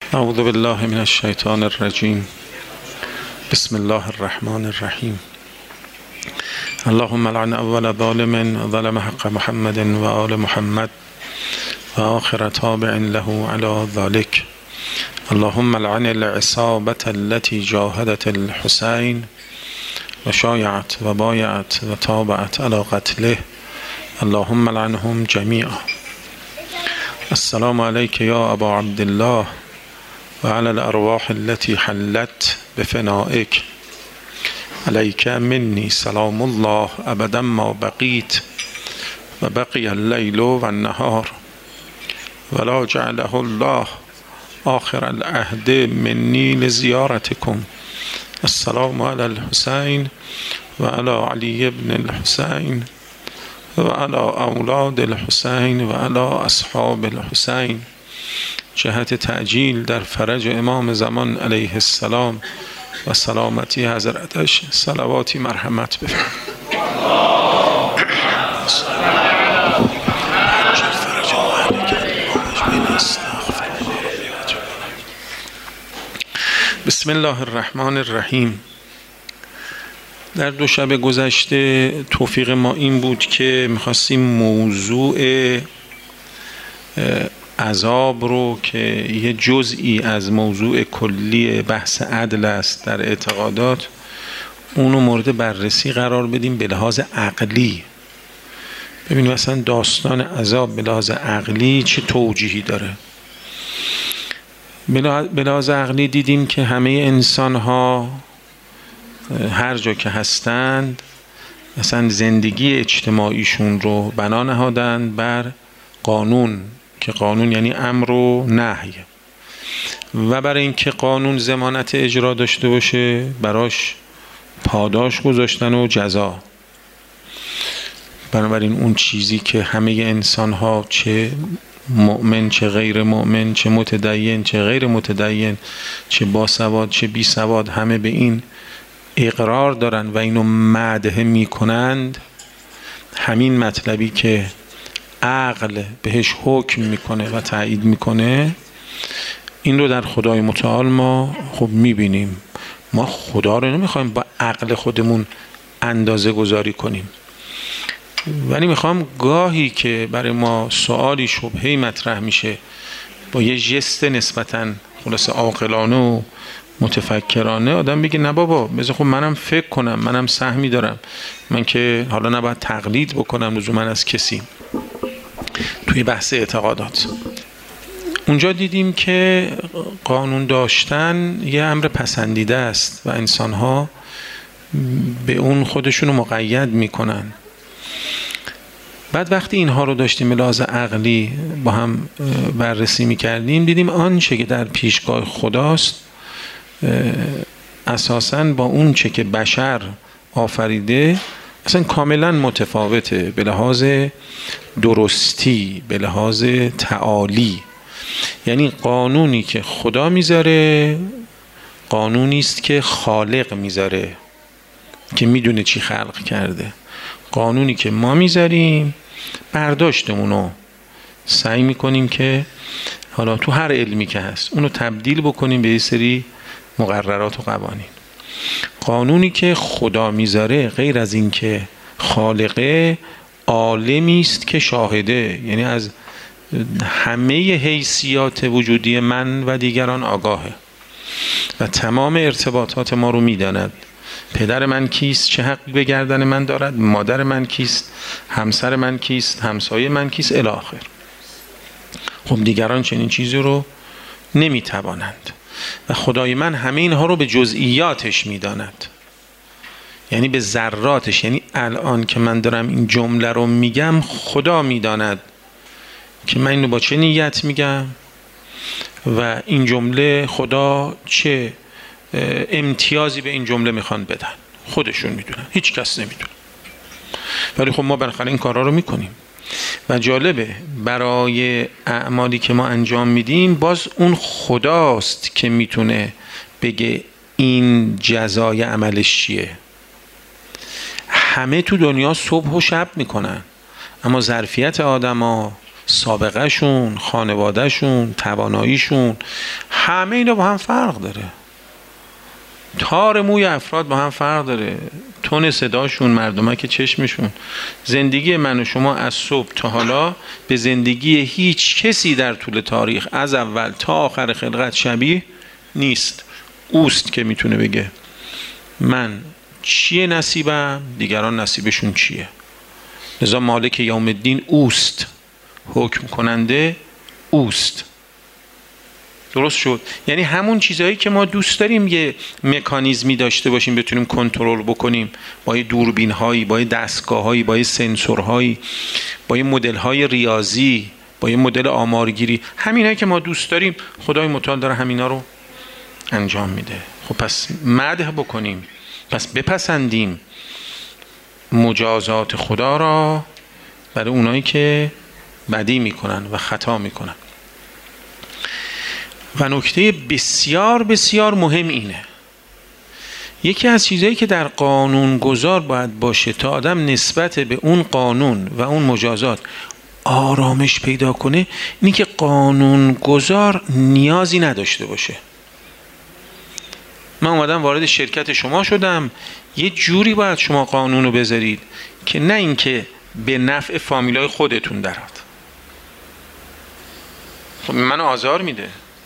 اعوذ بالله من الشیطان الرجیم. بسم الله الرحمن الرحیم. اللهم لعن اول ظالم ظلم حق محمد و آل محمد و آخر تابع له على ذلك. اللهم لعن العصابة التي جاهدت الحسين و شایعت و بایعت و تابعت على قتله. اللهم لعنهم جميعا. السلام عليك يا ابا عبد الله و علی الارواح التي حلت بفنائك. عليك مني سلام الله ابدا ما بقيت و بقي الليل و النهار ولا جعله الله آخر العهد مني لزيارتكم. السلام على الحسين و علی علی بن الحسين و علی اولاد الحسين و علی اصحاب الحسين. جهت تعجیل در فرج امام زمان علیه السلام و سلامتی حضرتش صلواتی مرحمت بفرمایید. بسم الله الرحمن الرحیم. در دو شب گذشته توفیق ما این بود که میخواستیم موضوع عذاب رو که یه جزئی از موضوع کلی بحث عدل است در اعتقادات، اونو مورد بررسی قرار بدیم به لحاظ عقلی. ببینیم مثلا داستان عذاب به لحاظ عقلی چه توجیهی داره. به لحاظ عقلی دیدیم که همه انسان ها هر جا که هستند مثلا زندگی اجتماعیشون رو بنا نهادند بر قانون، که قانون یعنی امر و نهی، و برای اینکه قانون ضمانت اجرا داشته باشه براش پاداش گذاشتن و جزا. بنابراین اون چیزی که همه انسان ها چه مؤمن چه غیر مؤمن، چه متدین چه غیر متدین، چه باسواد چه بی سواد، همه به این اقرار دارن و اینو مدح میکنند، همین مطلبی که عقل بهش حکم میکنه و تایید میکنه، این رو در خدای متعال ما خب میبینیم. ما خدا رو نمیخوایم با عقل خودمون اندازه گذاری کنیم، ولی میخوام گاهی که برای ما سوالی شبهه‌ای مطرح میشه با یه ژست نسبتاً خلاصه عاقلانه و متفکرانه آدم بگه نه بابا بذار خب منم فکر کنم، منم سهمی دارم، من که حالا نباید تقلید بکنم لزوما از کسی توی بحث اعتقادات. اونجا دیدیم که قانون داشتن یه امر پسندیده است و انسان‌ها به اون خودشونو مقید میکنن. بعد وقتی اینها رو داشتیم به لحاظ عقلی با هم بررسی میکردیم، دیدیم آنچه که در پیشگاه خداست اساساً با اون چه که بشر آفریده اصلا کاملا متفاوته، به لحاظ درستی، به لحاظ تعالی. یعنی قانونی که خدا میذاره قانونی است که خالق میذاره که میدونه چی خلق کرده. قانونی که ما میذاریم برداشتمونو سعی میکنیم که حالا تو هر علمی که هست اونو تبدیل بکنیم به یه سری مقررات و قوانین. قانونی که خدا میذاره غیر از این که خالقه، عالمی است که شاهده، یعنی از همه حیثیات وجودی من و دیگران آگاهه و تمام ارتباطات ما رو میداند. پدر من کیست، چه حقی به گردن من دارد، مادر من کیست، همسر من کیست، همسایه من کیست الی آخر. خب دیگران چنین چیزی رو نمیتوانند و خدای من همه اینها رو به جزئیاتش میداند، یعنی به ذراتش. یعنی الان که من دارم این جمله رو میگم خدا میداند که من اینو با چه نیت میگم و این جمله خدا چه امتیازی به این جمله میخوان بدن، خودشون میدونن، هیچ کس نمیدونه. ولی خب ما بالاخره این کارا رو میکنیم و جالبه برای اعمالی که ما انجام میدیم باز اون خداست که میتونه بگه این جزای عملش چیه. همه تو دنیا صبح و شب میکنن، اما ظرفیت آدما، سابقه شون، خانواده شون، تواناییشون، همه اینا با هم فرق داره. تار موی افراد با هم فرق داره، تون صداشون، مردمک چشمشون. زندگی من و شما از صبح تا حالا به زندگی هیچ کسی در طول تاریخ از اول تا آخر خلقت شبیه نیست. اوست که میتونه بگه من چیه نصیبم، دیگران نصیبشون چیه. لذا مالک یوم الدین اوست، حکم کننده اوست. درست شد؟ یعنی همون چیزهایی که ما دوست داریم یه مکانیزمی داشته باشیم بتونیم کنترل بکنیم، با یه دوربین هایی، با یه دستگاه هایی، با یه سنسور هایی، با یه مدل های ریاضی، با یه مدل آمارگیری، همینایی که ما دوست داریم خدای متعال داره همینا رو انجام میده. خب پس مدح بکنیم، پس بپسندیم مجازات خدا را برای اونایی که بدی میکنن و خطا میکنن. و نکته بسیار بسیار مهم اینه، یکی از چیزایی که در قانون گذار باید باشه تا آدم نسبت به اون قانون و اون مجازات آرامش پیدا کنه، اینی که قانون گذار نیازی نداشته باشه. من اومدم وارد شرکت شما شدم، یه جوری باید شما قانون رو بذارید که نه اینکه به نفع فامیلای خودتون درات. خب منو آزار میده.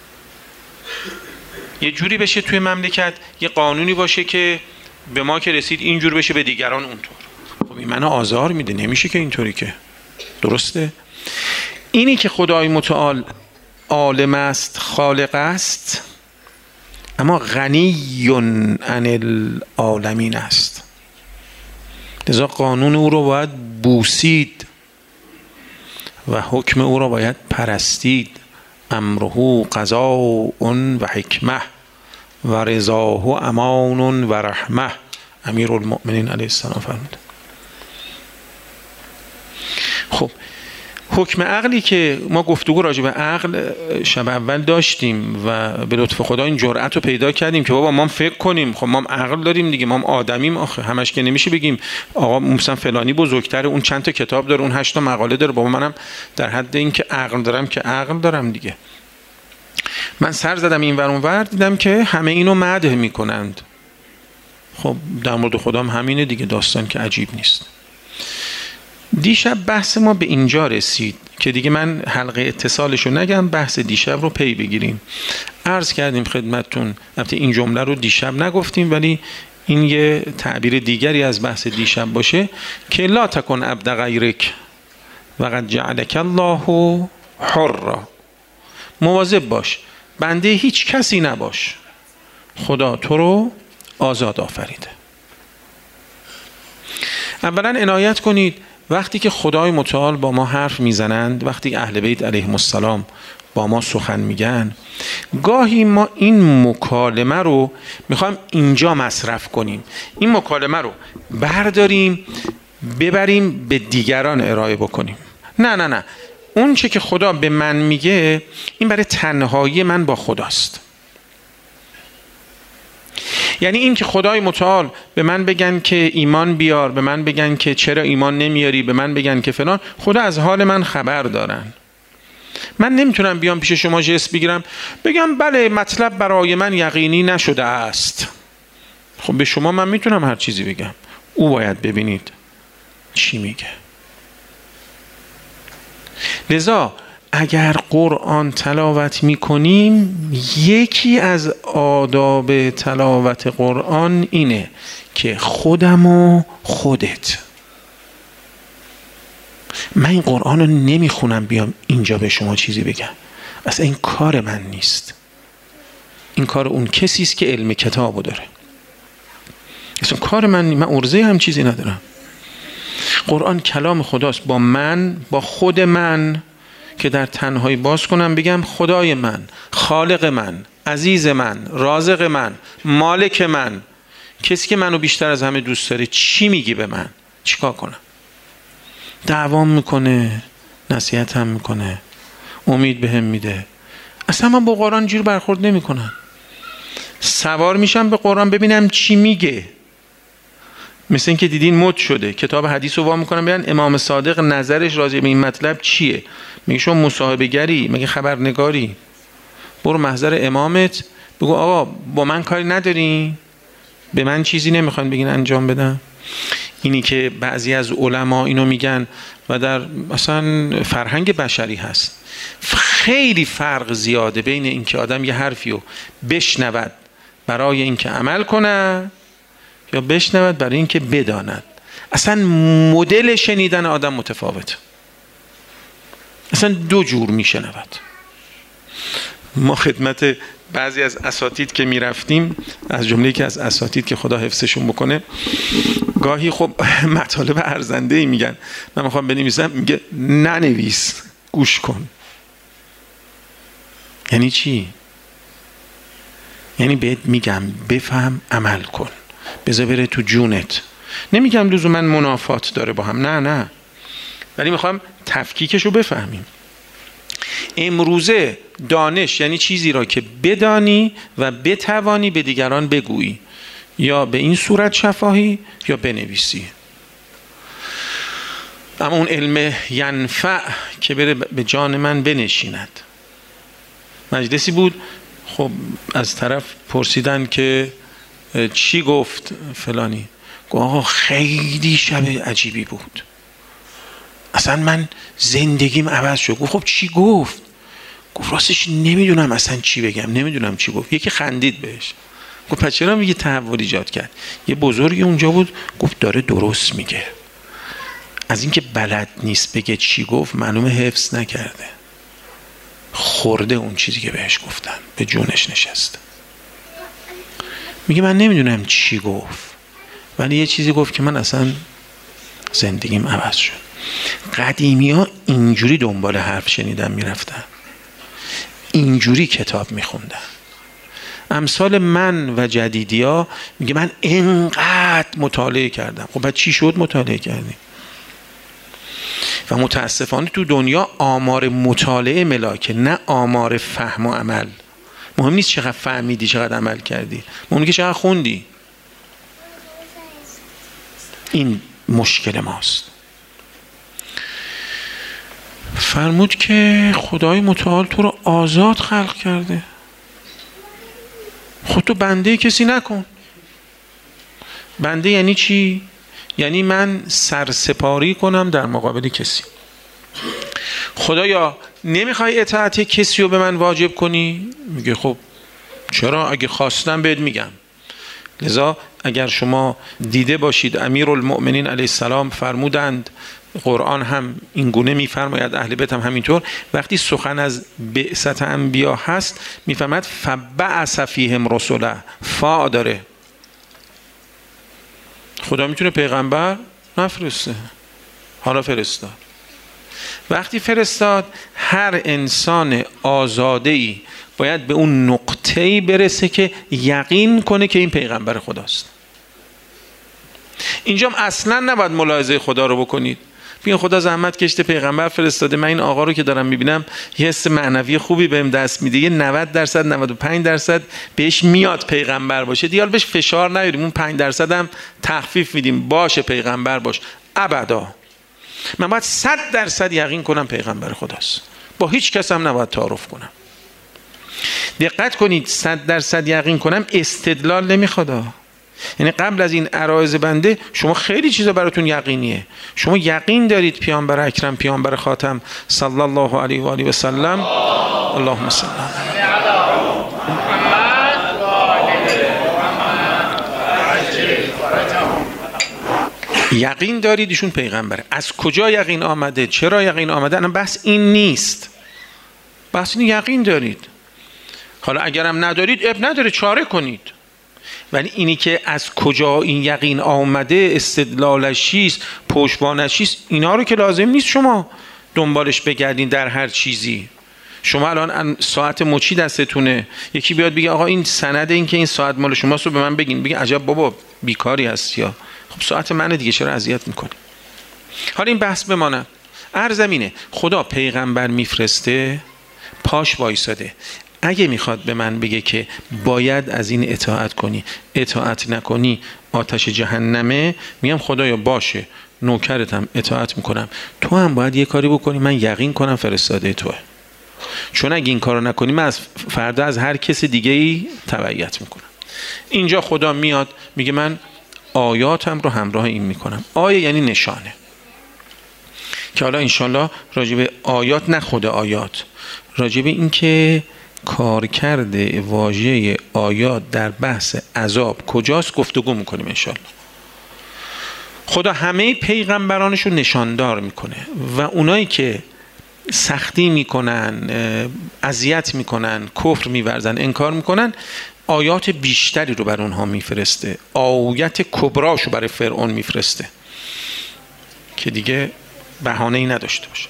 یه جوری بشه توی مملکت، یه قانونی باشه که به ما که رسید اینجور بشه، به دیگران اونطور. خب این منو آزار میده، نمیشه که اینطوری که. درسته؟ اینی که خدای متعال عالم است، خالق است، اما غنی عن العالمین است. لذا قانون او رو باید بوسید و حکم او رو باید پرستید. امره قضاء و حکمه و رضاه امان و رحمه. امیرالمؤمنین علیه السلام فرمود. خب حکم عقلی که ما گفتگو راجع به عقل شب اول داشتیم و به لطف خدا این جرأت رو پیدا کردیم که بابا ما فکر کنیم. خب ما عقل داریم دیگه، ما آدمیم آخه. همش که نمیشه بگیم آقا مثلا فلانی بزرگتره، اون چند تا کتاب داره، اون 8 تا مقاله داره، بابا منم در حد این که عقل دارم که عقل دارم دیگه. من سر زدم این ور اون ور، دیدم که همه اینو مدح میکنند. خب در مورد خودم همینه دیگه، داستان که عجیب نیست. دیشب بحث ما به اینجا رسید که دیگه من حلقه اتصالشو نگم، بحث دیشب رو پی بگیریم. عرض کردیم خدمتتون، البته این جمله رو دیشب نگفتیم ولی این یه تعبیر دیگری از بحث دیشب باشه که لا تکن عبد غیرک وقد جعلک الله حرا. مواظب باش، بنده هیچ کسی نباش، خدا تو رو آزاد آفریده. اولا عنایت کنید وقتی که خدای متعال با ما حرف میزنند، وقتی اهل بیت علیهم السلام با ما سخن میگن، گاهی ما این مکالمه رو میخوایم اینجا مصرف کنیم، این مکالمه رو برداریم ببریم به دیگران ارائه بکنیم. نه، اون چه که خدا به من میگه این برای تنهایی من با خداست. یعنی این که خدای متعال به من بگن که ایمان بیار، به من بگن که چرا ایمان نمیاری، به من بگن که فلان، خدا از حال من خبر دارن. من نمیتونم بیام پیش شما جست بگیرم بگم بله مطلب برای من یقینی نشده است. خب به شما من میتونم هر چیزی بگم، او باید ببینید چی میگه. لذا اگر قرآن تلاوت میکنیم، یکی از آداب تلاوت قرآن اینه که خودم و خودت. من این قرآن رو نمیخونم بیام اینجا به شما چیزی بگم، اصلا این کار من نیست. این کار اون کسی است که علم کتابو داره. اصلا کار من عرضه هم چیزی ندارم. قرآن کلام خداست، با من، با خود من که در تنهایی باز کنم بگم خدای من، خالق من، عزیز من، رازق من، مالک من، کسی که منو بیشتر از همه دوست داره، چی میگی به من؟ چیکار کنم؟ دعوام میکنه، نصیحت هم میکنه، امید بهم میده. اصلا من با قرآن جور برخورد نمیکنم. سوار میشم به قرآن ببینم چی میگه. مثل این که دیدین مد شده کتاب حدیث رو وا میکنن بیان امام صادق نظرش راجع به این مطلب چیه. میگه شما مصاحبه گری، مگه خبرنگاری؟ برو محضر امامت بگو آقا با من کاری نداری؟ به من چیزی نمیخوان بگین انجام بدم؟ اینی که بعضی از علما اینو میگن و در مثلا فرهنگ بشری هست، خیلی فرق زیاده بین اینکه آدم یه حرفی رو بشنود برای اینکه عمل کنه یا بشنود برای اینکه بداند. اصلا مدل شنیدن آدم متفاوت، اصلا دو جور میشنود. ما خدمت بعضی از اساتید که میرفتیم، از جمله که از اساتید که خدا حفظشون بکنه، گاهی خب مطالب ارزنده‌ای میگن، من میخوام بنویسم، میگه ننویس، گوش کن. یعنی چی؟ یعنی بهت میگم بفهم، عمل کن، بذار بره تو جونت. نمیگم لزوما منافات داره با هم، نه، ولی میخوام تفکیکشو بفهمیم. امروزه دانش یعنی چیزی را که بدانی و بتوانی به دیگران بگویی، یا به این صورت شفاهی یا بنویسی. اما اون علم ینفع که بره به جان من بنشیند. مجلسی بود، خب از طرف پرسیدن که چی گفت فلانی، گفت آقا خیلی شب عجیبی بود، اصلا من زندگیم عوض شد. گفت خب چی گفت؟ گفت راستش نمیدونم اصلا چی بگم، نمیدونم چی گفت. یکی خندید بهش، گفت پس چرا میگه تحول ایجاد کرد؟ یه بزرگی اونجا بود گفت داره درست میگه، از اینکه بلد نیست بگه چی گفت معلومه حفظ نکرده، خورده اون چیزی که بهش گفتن، به جونش نشسته. میگه من نمیدونم چی گفت، ولی یه چیزی گفت که من اصلا زندگیم عوض شد. قدیمی ها اینجوری دنبال حرف شنیدن میرفتن، اینجوری کتاب میخوندن. امثال من و جدیدی ها میگه من اینقدر مطالعه کردم. خب بعد چی شد مطالعه کردیم؟ و متاسفانه تو دنیا آمار مطالعه ملاکه، نه آمار فهم و عمل. مهم نیست چقدر فهمیدی، چقدر عمل کردی، مهم که چقدر خوندی. این مشکل ماست. فرمود که خدای متعال تو رو آزاد خلق کرده، خودتو بنده کسی نکن. بنده یعنی چی؟ یعنی من سرسپاری کنم در مقابل کسی. خدایا نمیخوای اطاعت کسی رو به من واجب کنی؟ میگه خب چرا، اگه خواستم بهت میگم. لذا اگر شما دیده باشید امیرالمؤمنین علیه السلام فرمودند، قرآن هم این گونه میفرماید، اهل بیت هم همینطور، وقتی سخن از بعثت انبیا هست میفرماید فبعث فیهم رسوله، فا داره. خدا میتونه پیغمبر نفرسته، حالا فرستاد. وقتی فرستاد هر انسان آزاده‌ای باید به اون نقطه‌ای برسه که یقین کنه که این پیغمبر خداست. اینجا اصلا نباید ملاحظه خدا رو بکنید. بگین خدا زحمت کشته پیغمبر فرستاده، من این آقا رو که دارم میبینم یه حس معنوی خوبی بهم دست میده، یه 90% 95% بهش میاد پیغمبر باشه، دیگه بهش فشار نیاریم، اون 5% هم تخفیف میدیم، باشه پیغمبر باش. ابدا من باید 100% یقین کنم پیغمبر خداست، با هیچ کس هم نباید تعارف کنم. دقت کنید، 100% یقین کنم استدلال نمیخواد. یعنی قبل از این عرایض بنده شما خیلی چیزا براتون یقینیه. شما یقین دارید پیامبر اکرم، پیامبر خاتم صلی الله علیه و آله و سلم، اللهم صل یقین دارید ایشون پیغمبره. از کجا یقین آمده، چرا یقین آمده، الان بحث این نیست. بحث این یقین دارید. حالا اگرم ندارید اب نداره، چاره کنید. ولی اینی که از کجا این یقین آمده، استدلالش چیست، پشتوانش چیست، اینا رو که لازم نیست شما دنبالش بگردین در هر چیزی. شما الان ساعت مچی دستتونه، یکی بیاد بگه آقا این سند این که این ساعت مال شماست رو به من بگین، بگه عجب بابا بیکاری هست، یا خب ساعت منه دیگه، چرا اذیت میکنی؟ حالا این بحث بماند. عرضم اینه خدا پیغمبر میفرسته، پاش وایساده، اگه میخواد به من بگه که باید از این اطاعت کنی، اطاعت نکنی آتش جهنمه، میگم خدایا باشه، نوکرتم، اطاعت میکنم، تو هم باید یه کاری بکنی من یقین کنم فرستاده توه، چون اگه این کارو نکنی من از فردا از هر کس دیگه ای تبعیت میکنم. اینجا خدا میاد میگه من آیاتم رو همراه این میکنم. آیه یعنی نشانه، که حالا انشالله راجب آیات، نه خود آیات، راجب این که کارکرد واژه آیات در بحث عذاب کجاست گفتگو میکنیم انشالله. خدا همه پیغمبرانش رو نشاندار میکنه و اونایی که سختی میکنن، اذیت میکنن، کفر میورزن، انکار میکنن، آیات بیشتری رو بر اونها میفرسته، آیت کبراشو برای فرعون میفرسته که دیگه بهانه‌ای نداشته باشه.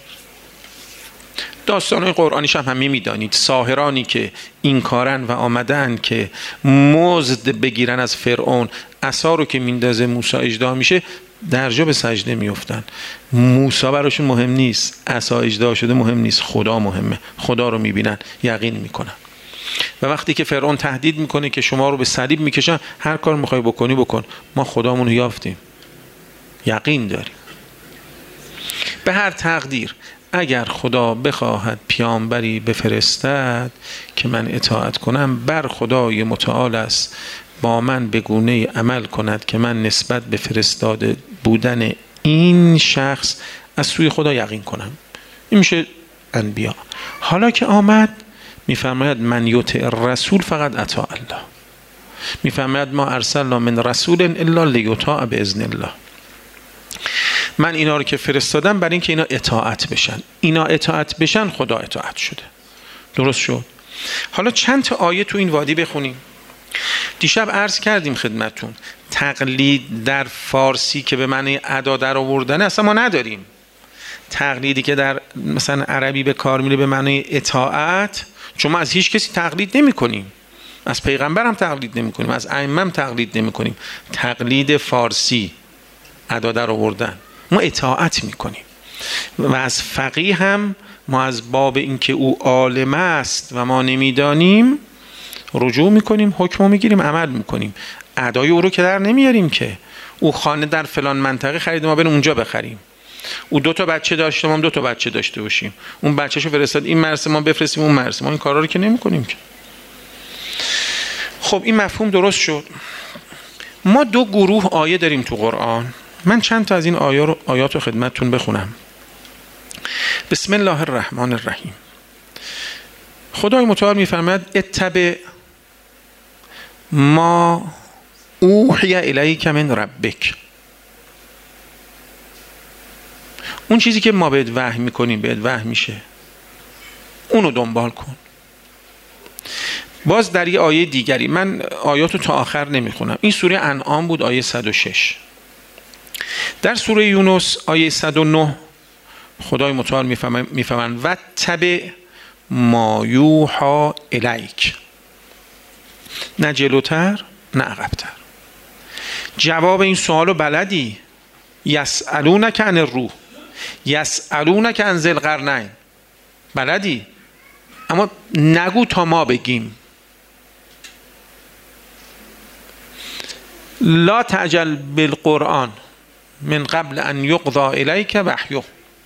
داستان‌های قرآنیش هم همه میدانید، ساحرانی که این کارن و آمدن که مزد بگیرن از فرعون، عصا رو که میندازه موسی اژدها میشه، درجا به سجده میفتن. موسی براشون مهم نیست، عصا اژدها شده مهم نیست، خدا مهمه، خدا رو میبینن، یقین میکنن. و وقتی که فرعون تهدید میکنه که شما رو به صلیب میکشن، هر کار میخوای بکنی بکن، ما خدامون رو یافتیم، یقین داریم. به هر تقدیر اگر خدا بخواهد پیامبری بفرستد که من اطاعت کنم، بر خدای متعال است با من به گونه عمل کند که من نسبت به فرستاده بودن این شخص از سوی خدا یقین کنم. این میشه انبیا. حالا که آمد میفرماید من یطع الرسول فقط اطاع الله. میفرماید ما ارسلنا من رسول الا لیطاع باذن الله. من اینا رو که فرستادم برای اینکه اینا اطاعت بشن، اینا اطاعت بشن خدا اطاعت شده. درست شد؟ حالا چند تا آیه تو این وادی بخونیم. دیشب عرض کردیم خدمتون تقلید در فارسی که به معنی ادا در آوردن اصلا ما نداریم. تقلیدی که در مثلا عربی به کار میره به معنی اطاعت، چون ما از هیچ کسی تقلید نمی کنیم، از پیغمبر هم تقلید نمی کنیم، از ائمه هم تقلید نمی کنیم. تقلید فارسی ادا در آوردن، ما اطاعت میکنیم. و از فقیه هم ما از باب اینکه او عالم است و ما نمیدانیم رجوع میکنیم، حکم میگیریم، عمل میکنیم. ادای او رو که در نمیاریم که او خانه در فلان منطقه خرید ما بریم اونجا بخریم، او 2 تا بچه داشته ما هم 2 تا بچه داشته باشیم، اون بچه‌شو فرستاد این مرسه ما بفرستیم اون مرسه، ما این کارا رو که نمیکنیم که. خب این مفهوم درست شد. ما 2 گروه آیه داریم تو قرآن. من چند تا از این آیات رو خدمتتون بخونم. بسم الله الرحمن الرحیم. خدای متعال میفرماید اتبع ما اوحی الیک من ربک. اون چیزی که ما بهت وحی میکنیم، بهت وحی میشه، اونو دنبال کن. باز در یه آیه دیگری، من آیاتو تا آخر نمیخونم، این سوره انعام بود آیه 106. در سوره یونس آیه 109 خدای متعال میفهمن و تبع ما یوحی الیک. نه جلوتر نه عقبتر. جواب این سوالو بلدی؟ یسألونک عن الروح، یسألونک عن ذی القرنین، بلدی؟ اما نگو تا ما بگیم. لا تعجل بالقرآن من قبل ان یقضى الیک وحیه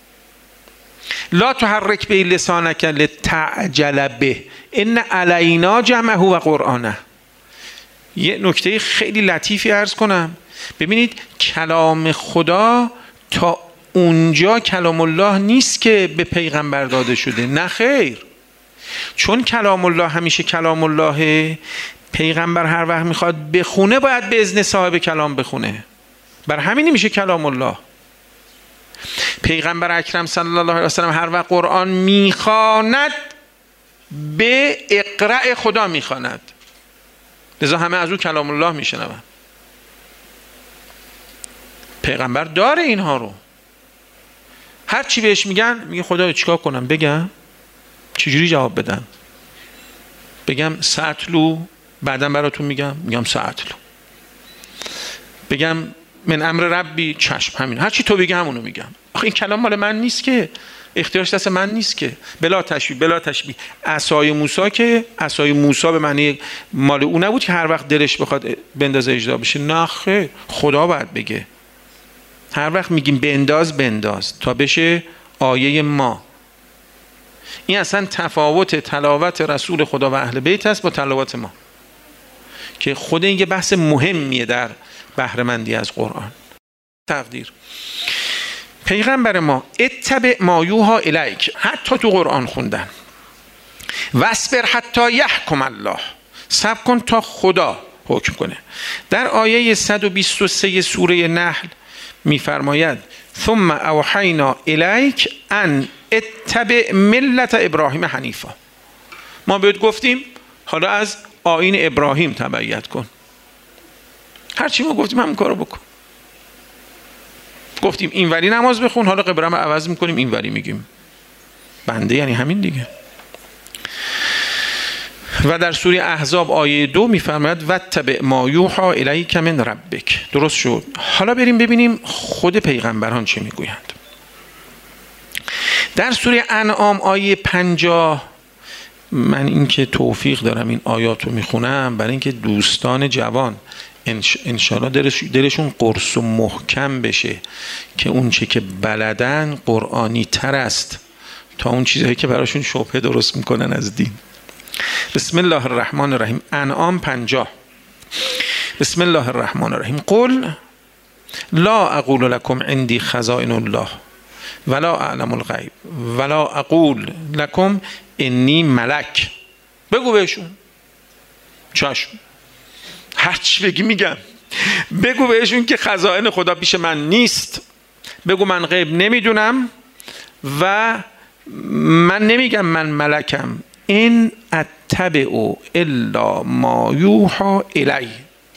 لا تحرک به لسانک لتعجل به ان علینا جمعه و قرآنه. یه نکته خیلی لطیفی عرض کنم. ببینید کلام خدا تا اونجا کلام الله نیست که به پیغمبر داده شده، نه خیر. چون کلام الله همیشه کلام الله، پیغمبر هر وقت میخواد بخونه باید به اذن صاحب کلام بخونه، بر همین میشه کلام الله. پیغمبر اکرم صلی الله علیه و سلم هر وقت قرآن میخواند به اقرأ خدا میخواند، لذا همه از او کلام الله میشنون. پیغمبر داره اینها رو، هر چی بهش میگن میگه خدا چیکار کنم، بگم چجوری جواب بدم، بگم سأتلو بعدم براتون میگم سأتلو، بگم من امر ربی چشم، همین هر چی تو بگی همونو میگم. آخه این کلام مال من نیست که، اختیارش دست من نیست که. بلا تشبیه. عصای موسی که عصای موسی به معنی مال او نبود که هر وقت دلش بخواد بندازه اجرا بشه. نه خیر، خدا باید بگه. هر وقت میگیم بنداز تا بشه آیه ما. این اصلا تفاوت تلاوت رسول خدا و اهل بیت است با تلاوت ما، که خود این یه بحث مهمیه در بهره‌مندی از قرآن. تقدیر پیغمبر ما اتبع ما یوحی الیک، حتی تو قرآن خوندن، واصبر حتی یحکم الله، صبر کن تا خدا حکم کنه. در آیه 123 سوره نحل میفرماید ثم اوحینا الیک ان اتبع ملت ابراهیم حنیفا. ما بهت گفتیم حالا از آیین ابراهیم تبعیت کن. هرچی ما گفتیم همون کارو بکن. گفتیم اینوری نماز بخون، حالا قبله عوض میکنیم اینوری میگیم. بنده یعنی همین دیگه. و در سوره احزاب آیه 2 میفرماید واتبع ما یوحی الیک من ربک. درست شد. حالا بریم ببینیم خود پیغمبران چه میگویند. در سوره انعام آیه 50، من اینکه توفیق دارم این آیات رو میخونم برای اینکه دوستان جوان انشاءالله دلشون قرص و محکم بشه که اون چه که بلدن قرآنی تر است تا اون چیزهایی که براشون شبهه درست میکنن از دین. بسم الله الرحمن الرحیم. انعام 50. بسم الله الرحمن الرحیم. قل لا اقول لكم عندي خزائن الله ولا اعلم الغیب ولا اقول لكم انی ملک. بگو بهشون. چشم، هرچی بگی میگم. بگو بهشون که خزائن خدا پیش من نیست. بگو من غیب نمیدونم و من نمیگم من ملکم. این اتبع الا ما یوحی الی.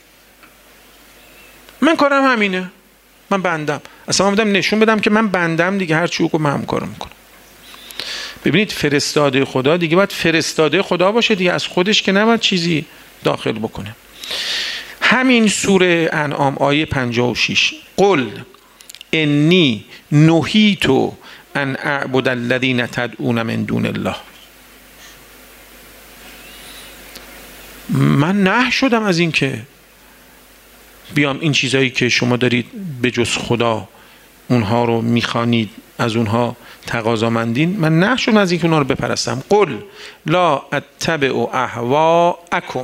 من کارم همینه. من بندم. اصلا من بودم نشون بدم که من بندم دیگه، هر چی من هم کارم میکنم. ببینید فرستاده خدا دیگه باید فرستاده خدا باشه دیگه، از خودش که نباید چیزی داخل بکنه. همین سوره انعام آیه 56 قل انی نهیت ان اعبد الذین تدعون من دون الله. من نه شدم از این که بیام این چیزایی که شما دارید به جز خدا اونها رو میخوانید از اونها تقاضامندین، من نه شدم از این که اونها رو بپرستم. قل لا اتبع اهواءکم.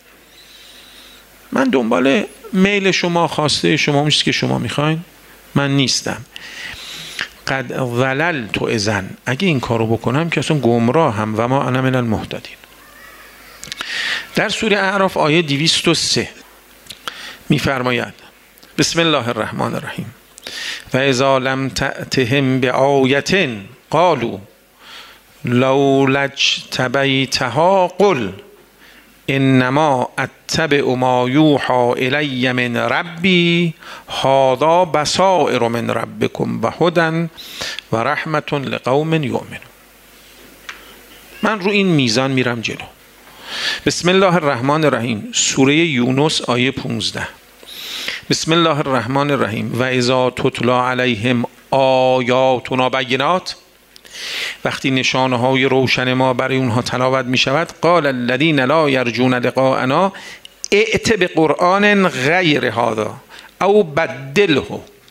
من دنبال میل شما، خواسته شما، اون چیزی که شما میخواین من نیستم. قد ضللت اذا. اگه این کارو بکنم که اصلا گمراه هم و ما انا من المهتدین. در سوره اعراف آیه 203 میفرماید بسم الله الرحمن الرحیم و اذا لم تأتهم بآیة قالوا لولا اجتبیتها قل انما اتبع ما یوحی الی من ربی هذا بصائر من ربکم و هدی و رحمة لقوم یؤمنون. من رو این میزان میرم جلو. بسم الله الرحمن الرحیم. سوره یونس آیه 15. بسم الله الرحمن الرحیم و اذا تتلی علیهم آیاتنا بینات. وقتی نشانه های روشن ما برای اونها تلاوت می شود قال الذین لا یرجون لقاءنا ائت بقرآن غیر هذا او بدله.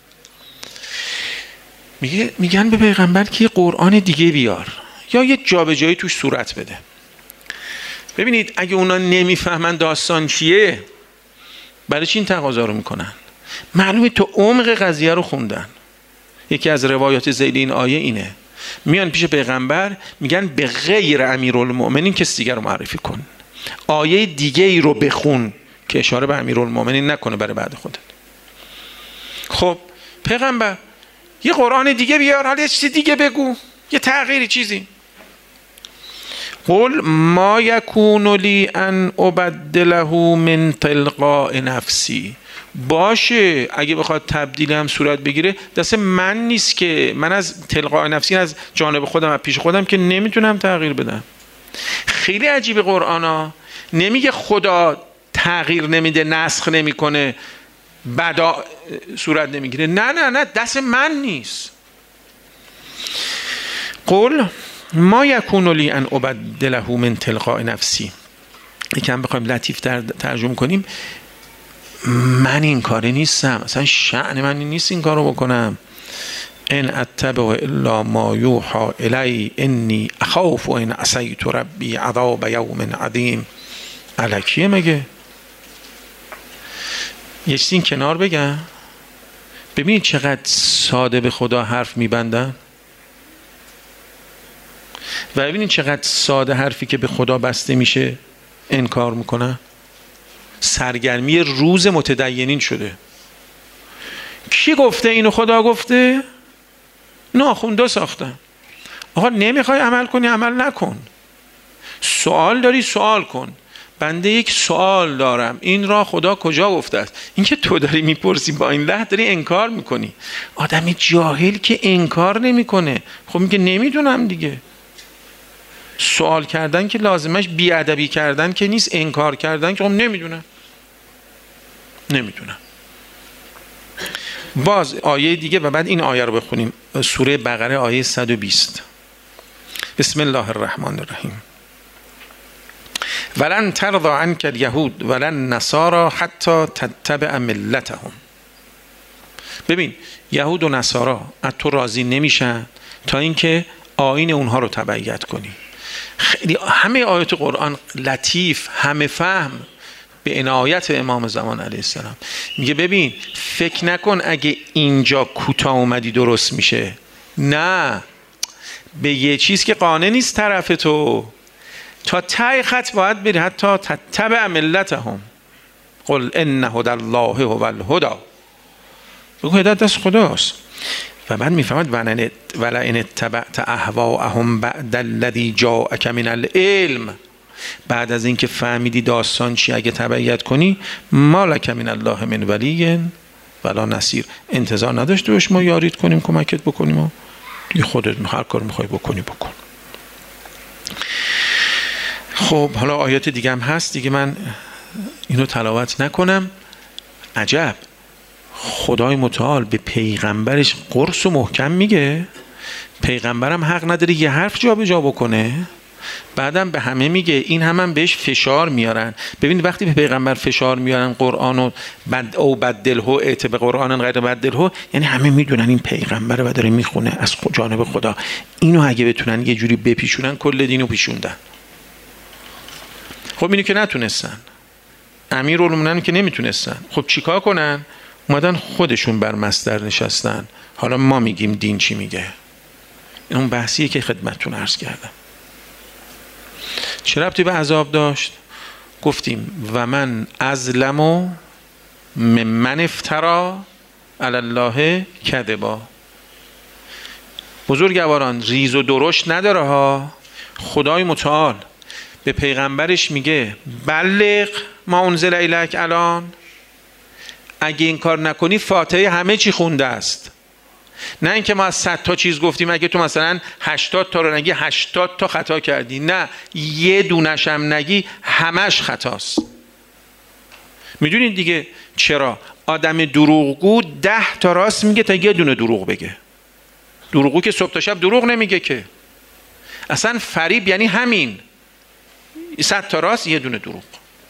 میگن به پیغمبر که قرآن دیگه بیار یا یه جابجایی توش صورت بده. ببینید اگه اونا نمیفهمن داستان چیه برای چی این تقاضا رو میکنن؟ معلومه تو عمق قضیه رو خوندن. یکی از روایات ذیل این آیه اینه، میان پیش پیغمبر میگن به غیر امیرالمؤمنین کسی دیگر رو معرفی کن، آیه دیگه ای رو بخون که اشاره به امیرالمؤمنین نکنه برای بعد خودت. خب پیغمبر یه قرآن دیگه بیار، حالا یه چیز دیگه بگو، یه تغییری چیزی. قل ما یکون لی ان ابدله من تلقاء نفسی. باشه اگه بخواد تبدیل هم صورت بگیره دست من نیست که، من از تلقاء نفسی از جانب خودم از پیش خودم که نمیتونم تغییر بدم. خیلی عجیبه قرآن ها نمیگه خدا تغییر نمیده، نسخ نمیکنه، بدا صورت نمیگیره. نه دست من نیست. قل ما یکون لی ان ابدله من تلقاء نفسی. یکم بخوایم لطیف ترجمه کنیم، من این کاری نیستم، اصلا شأن من نیست این کارو بکنم. ان اتبع الا ما یوحى الی انی اخاف ان عصیت ربی عذاب یوم عظیم. الکیه مگه؟ یه چیزی این کنار بگم، ببینید چقدر ساده به خدا حرف میبندن و ببینید چقدر ساده حرفی که به خدا بسته میشه انکار میکنن. سرگرمی روز متدینین شده. کی گفته اینو؟ خدا گفته؟ ناخونده ساختن. آقا نمیخوای عمل کنی عمل نکن، سوال داری سوال کن. بنده یک سوال دارم، این را خدا کجا گفته است؟ این که تو داری میپرسی با این لحن داری انکار میکنی. آدمی جاهل که انکار نمیکنه، خب میگه نمیدونم دیگه. سوال کردن که لازمش بیادبی کردن که نیست، انکار کردن که خب نمیدونم. باز آیه دیگه و بعد این آیه رو بخونیم. سوره بقره آیه 120. بسم الله الرحمن الرحیم. ولن ترضى عنك اليهود ولن النصارى حتى تتبع ملتهم. ببین یهود و نصارا از تو راضی نمیشن تا اینکه آیین اونها رو تبعیت کنی. خیلی همه آیات قرآن لطیف، همه فهم، به عنایت امام زمان علیه السلام. میگه ببین فکر نکن اگه اینجا کوتاه اومدی درست میشه، نه، به یه چیز که قانع نیست طرف تو، تا ته خط باید بری حتی تتبع ملتهم. قل ان هدی الله هو الهدی. بگو هدایت دست خداست. و بعد میفهمد ولئن اتبعت اهواءهم بعد الذی جاءک من العلم. بعد از اینکه فهمیدی داستان چی، اگه تبعیت کنی ما لک من الله من ولی ولا نصیر. انتظار نداشته باش ما یاریت کنیم، کمکت بکنیم، و دیگه خودت هر کار میخوای بکنی بکن. خب حالا آیات دیگه هم هست دیگه، من اینو تلاوت نکنم. عجب، خدای متعال به پیغمبرش قرص و محکم میگه، پیغمبرم حق نداره یه حرف جا به جا بکنه. بعدم به همه میگه، این هم بهش فشار میارن. ببینید وقتی به پیغمبر فشار میارن قرآنو او بدلهو ائت به قرآن غیر بدلهو، یعنی همه میدونن این پیغمبر و داره میخونه از جانب خدا. اینو اگه بتونن یه جوری بپیشونن کل دینو پیشوندن. خب اینو که نتونستن، امیرالمومنین که نمیتونستن، خب چیکار کنن؟ اومدن خودشون بر مصدر نشستن. حالا ما میگیم دین چی میگه. اون بحثیه که خدمتتون عرض کردم. چه ربطی به عذاب داشت؟ گفتیم و من ازلمو ممن افترا علی الله کذبا. بزرگواران ریز و درشت نداره ها. خدای متعال به پیغمبرش میگه بلغ ما انزل الیک الان. اگه این کار نکنی فاتحه همه چی خونده است. نه اینکه ما از 100 تا چیز گفتیم اگه تو مثلا 80 تا رو نگی 80 تا خطا کردی، نه، یه دونش هم نگی همش خطاست. میدونید دیگه چرا؟ آدم دروغگو 10 تا راست میگه تا یه دونه دروغ بگه. دروغگو که صبح تا شب دروغ نمیگه که. اصلا فریب یعنی همین، 100 تا راست یه دونه دروغ.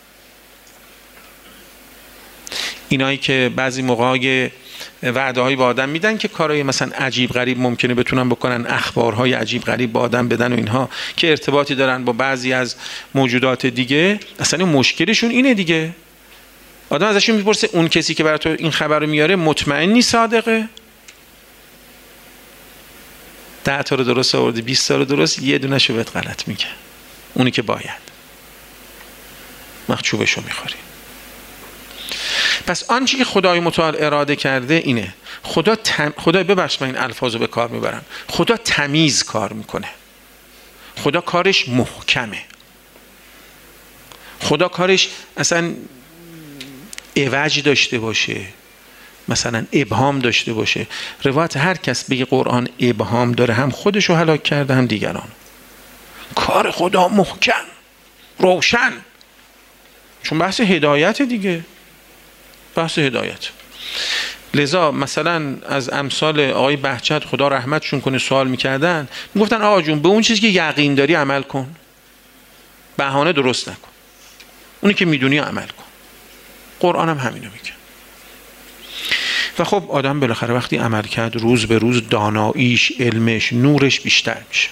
اینایی که بعضی موقعای وعده هایی با آدم میدن که کارهای مثلا عجیب غریب ممکنه بتونن بکنن، اخبارهای عجیب غریب با آدم بدن و اینها که ارتباطی دارن با بعضی از موجودات دیگه، اصلا مشکلشون اینه دیگه. آدم ازشون میپرسه اون کسی که برای تو این خبر رو میاره مطمئنی صادقه؟ 10 تا رو درست آوردی، 20 تا رو درست، یه دونه شو بهت غلط میگه، اونی که باید مخچوبشو میخوری. پس آنچه که خدای متعال اراده کرده اینه. خدا ببخش من این الفاظو به کار میبرم، خدا تمیز کار میکنه. خدا کارش محکمه. خدا کارش اصلا عوج داشته باشه، مثلا ابهام داشته باشه. روایت هر کس بگه قرآن ابهام داره هم خودشو هلاک کرده هم دیگران. کار خدا محکم، روشن. چون بحث هدایت دیگه، بحث هدایت. لذا مثلا از امثال آقای بهجت خدا رحمتشون کنه سوال میکردن، میگفتن آقا جون به اون چیزی که یقین داری عمل کن، بهانه درست نکن، اونی که میدونی عمل کن. قرآن هم همینو میگه. و خب آدم بالاخره وقتی عمل کرد روز به روز داناییش، علمش، نورش بیشتر میشه.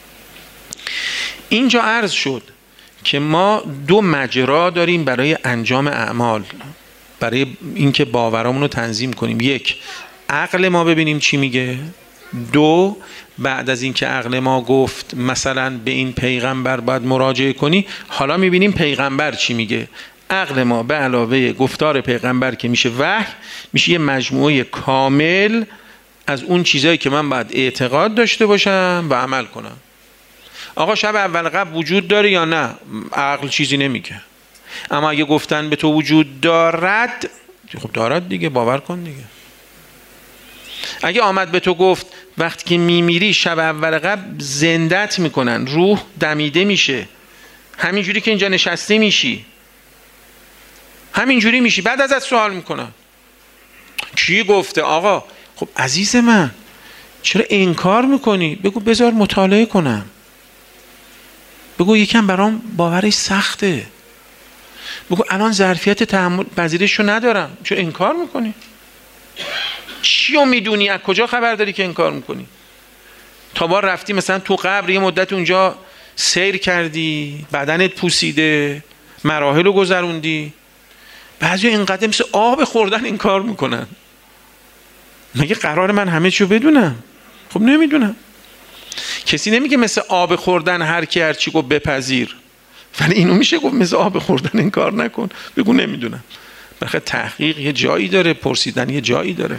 اینجا عرض شد که ما دو مجرا داریم برای انجام اعمال، برای اینکه باورامون رو تنظیم کنیم. یک، عقل ما ببینیم چی میگه. دو، بعد از اینکه عقل ما گفت مثلا به این پیغمبر باید مراجعه کنی، حالا میبینیم پیغمبر چی میگه. عقل ما به علاوه گفتار پیغمبر که میشه وحی، میشه یه مجموعه کامل از اون چیزایی که من باید اعتقاد داشته باشم و عمل کنم. آقا شب اول قبل وجود داره یا نه؟ عقل چیزی نمیگه. اما اگه گفتن به تو وجود دارد، خب دارد دیگه، باور کن دیگه. اگه آمد به تو گفت وقتی که میمیری شب اول قبل زندت میکنن، روح دمیده میشه، همینجوری که اینجا نشسته میشی همینجوری میشی، بعد ازت سوال میکنن کی گفته؟ آقا خب عزیز من چرا انکار میکنی؟ بگو بذار مطالعه کنم، بگو یکم برام باورش سخته، بگو الان ظرفیت تحمل پذیرشو ندارم. چرا انکار میکنی؟ چیو میدونی؟ از کجا خبر داری که انکار میکنی؟ تا بار رفتی مثلا تو قبر یه مدت اونجا سیر کردی، بدنت پوسیده، مراحل رو گذروندی. بعضی اینقدر مثل آب خوردن انکار میکنن. مگه قرار من همه چیو بدونم؟ خب نمیدونم. کسی نمیگه مثل آب خوردن هر کی هر چی گفت بپذیر، ولی اینو میشه گفت مثل آب خوردن انکار نکن، بگو نمیدونم. بخاطر تحقیق یه جایی داره، پرسیدن یه جایی داره.